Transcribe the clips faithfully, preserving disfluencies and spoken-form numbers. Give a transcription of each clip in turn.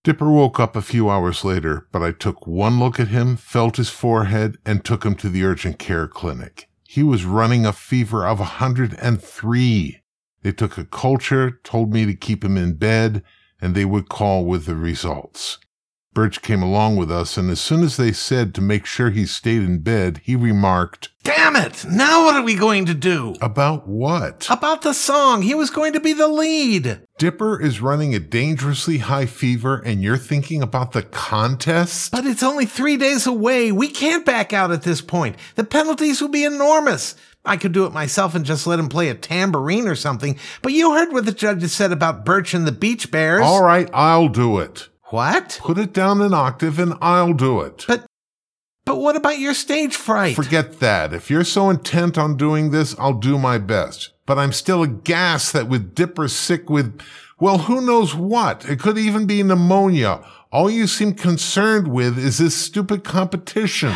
Dipper woke up a few hours later, but I took one look at him, felt his forehead, and took him to the urgent care clinic. He was running a fever of one hundred three. They took a culture, told me to keep him in bed, and they would call with the results. Birch came along with us, and as soon as they said to make sure he stayed in bed, he remarked, "Damn it! Now what are we going to do?" "About what?" "About the song. He was going to be the lead." "Dipper is running a dangerously high fever, and you're thinking about the contest?" "But it's only three days away. We can't back out at this point. The penalties will be enormous. I could do it myself and just let him play a tambourine or something, but you heard what the judges said about Birch and the Beach Bears." "All right, I'll do it." "What?" "Put it down an octave and I'll do it." But, but what about your stage fright?" "Forget that. If you're so intent on doing this, I'll do my best. But I'm still aghast that with Dipper sick with, well, who knows what? It could even be pneumonia. All you seem concerned with is this stupid competition."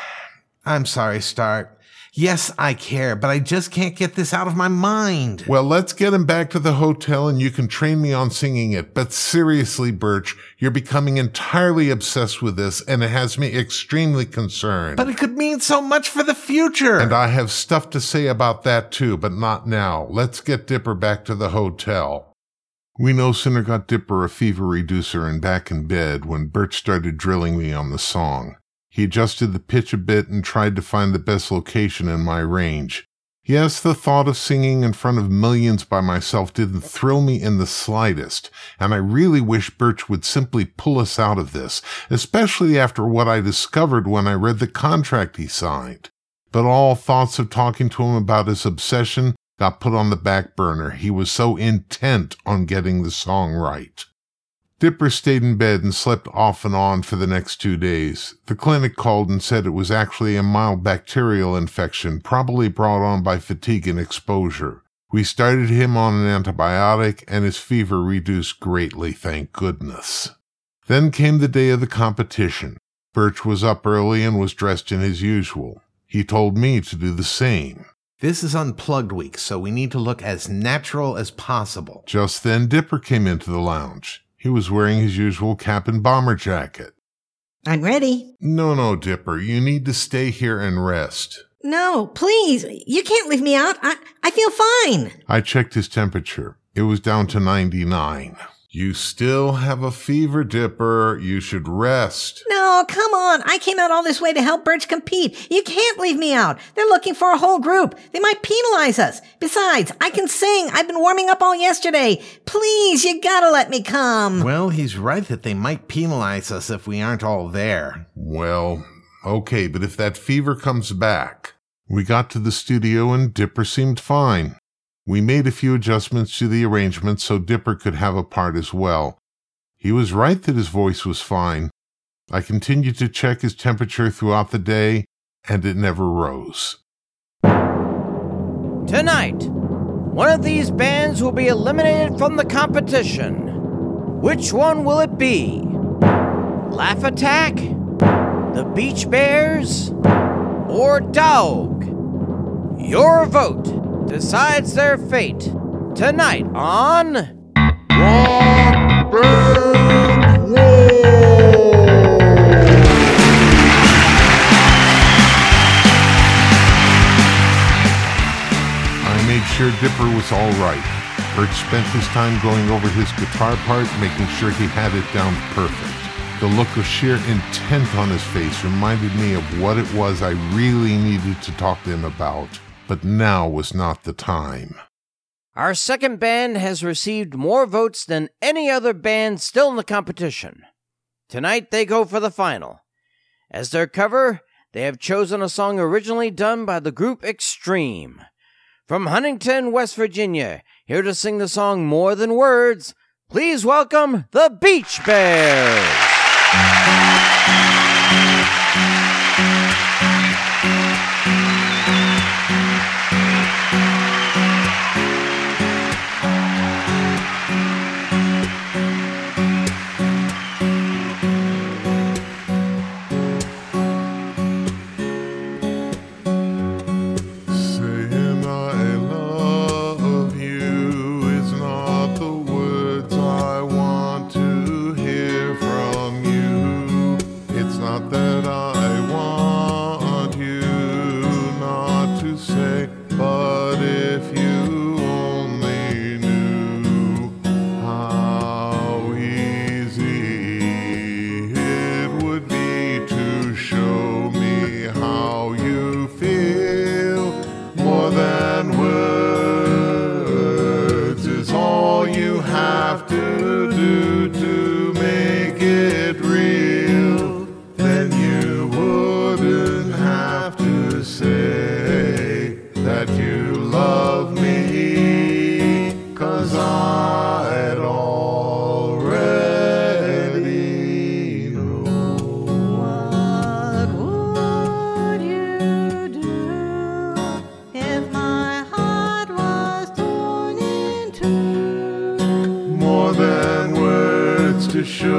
"I'm sorry, Stark. Yes, I care, but I just can't get this out of my mind." "Well, let's get him back to the hotel and you can train me on singing it. But seriously, Birch, you're becoming entirely obsessed with this and it has me extremely concerned." "But it could mean so much for the future." "And I have stuff to say about that too, but not now. Let's get Dipper back to the hotel." We no sooner got Dipper a fever reducer and back in bed when Birch started drilling me on the song. He adjusted the pitch a bit and tried to find the best location in my range. Yes, the thought of singing in front of millions by myself didn't thrill me in the slightest, and I really wish Birch would simply pull us out of this, especially after what I discovered when I read the contract he signed. But all thoughts of talking to him about his obsession got put on the back burner. He was so intent on getting the song right. Dipper stayed in bed and slept off and on for the next two days. The clinic called and said it was actually a mild bacterial infection, probably brought on by fatigue and exposure. We started him on an antibiotic, and his fever reduced greatly, thank goodness. Then came the day of the competition. Birch was up early and was dressed in his usual. He told me to do the same. "This is Unplugged week, so we need to look as natural as possible." Just then Dipper came into the lounge. He was wearing his usual cap and bomber jacket. "I'm ready." No, no, Dipper, you need to stay here and rest." "No, please. You can't leave me out. I, I feel fine." I checked his temperature. It was down to ninety-nine. "You still have a fever, Dipper. You should rest." "No, come on. I came out all this way to help Birch compete. You can't leave me out. They're looking for a whole group. They might penalize us. Besides, I can sing. I've been warming up all yesterday. Please, you gotta let me come." Well, he's right that they might penalize us if we aren't all there. Well, okay, but if that fever comes back. We got to the studio and Dipper seemed fine. We made a few adjustments to the arrangement so Dipper could have a part as well. He was right that his voice was fine. I continued to check his temperature throughout the day, and it never rose. Tonight, one of these bands will be eliminated from the competition. Which one will it be? Laugh Attack? The Beach Bears? Or Dog? Your vote decides their fate tonight on Rock Band War. I made sure Dipper was all right. Birch spent his time going over his guitar part, making sure he had it down perfect. The look of sheer intent on his face reminded me of what it was I really needed to talk to him about. But now was not the time. Our second band has received more votes than any other band still in the competition. Tonight they go for the final. As their cover, they have chosen a song originally done by the group Extreme. From Huntington, West Virginia, here to sing the song More Than Words, please welcome the Beach Bears. Here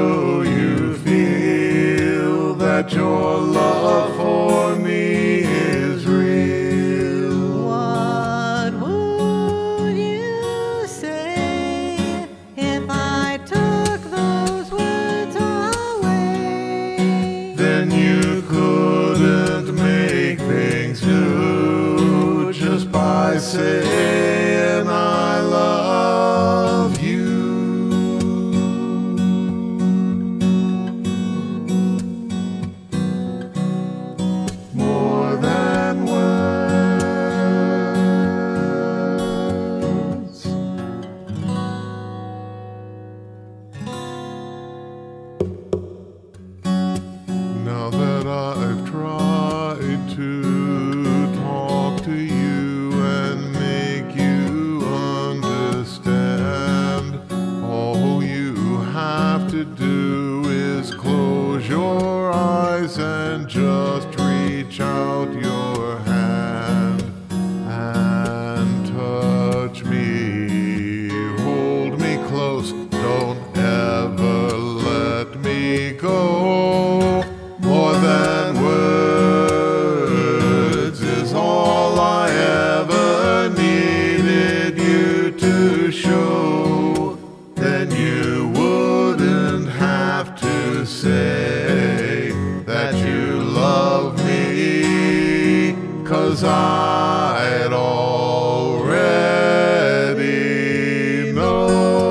show you feel that your love for me is real. What would you say if I took those words away? Then you couldn't make things new just by saying I love you. More than words. Now that I've tried to talk to you and make you understand, all you have to do is close your eyes and just reach out your hand and touch me. Hold me close, don't ever let me go. More than words is all I ever needed you to show. Then you wouldn't have to say that you love me, 'cause I'd already know.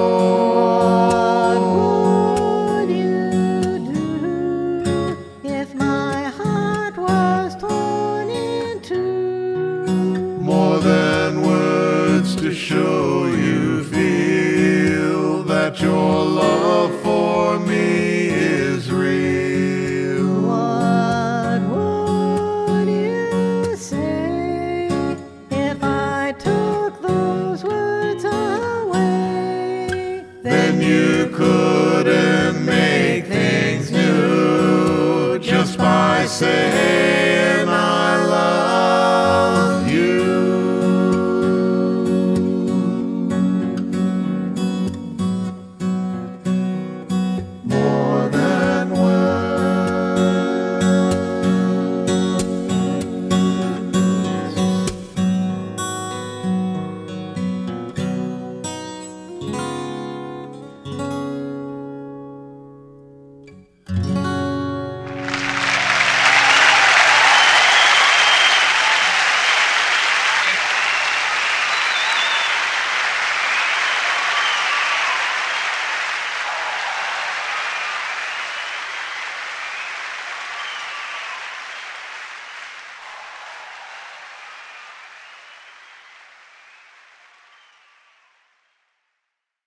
What would you do if my heart was torn in two? More than words to show you feel that your love for me is real. What would you say if I took those words away? Then you couldn't make things new just by saying